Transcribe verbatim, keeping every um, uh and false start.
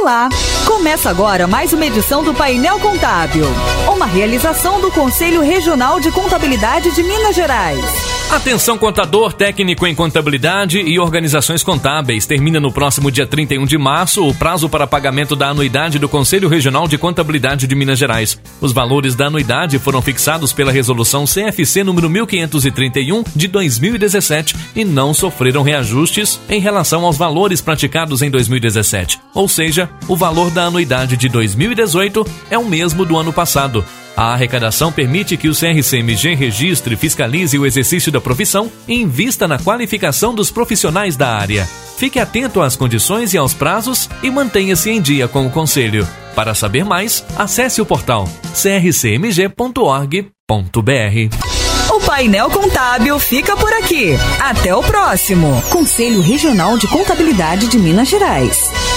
Olá! Começa agora mais uma edição do Painel Contábil, uma realização do Conselho Regional de Contabilidade de Minas Gerais. Atenção contador, técnico em contabilidade e organizações contábeis. Termina no próximo dia trinta e um de março o prazo para pagamento da anuidade do Conselho Regional de Contabilidade de Minas Gerais. Os valores da anuidade foram fixados pela resolução C F C número mil quinhentos e trinta e um de dois mil e dezessete e não sofreram reajustes em relação aos valores praticados em dois mil e dezessete. Ou seja, o valor da anuidade de dois mil e dezoito é o mesmo do ano passado. A arrecadação permite que o C R C M G registre, fiscalize o exercício da profissão e invista na qualificação dos profissionais da área. Fique atento às condições e aos prazos e mantenha-se em dia com o Conselho. Para saber mais, acesse o portal c r c m g ponto org ponto b r. O Painel Contábil fica por aqui. Até o próximo. Conselho Regional de Contabilidade de Minas Gerais.